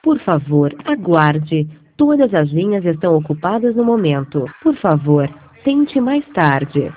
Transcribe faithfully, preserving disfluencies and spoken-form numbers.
Por favor, aguarde. Todas as linhas estão ocupadas no momento. Por favor, tente mais tarde.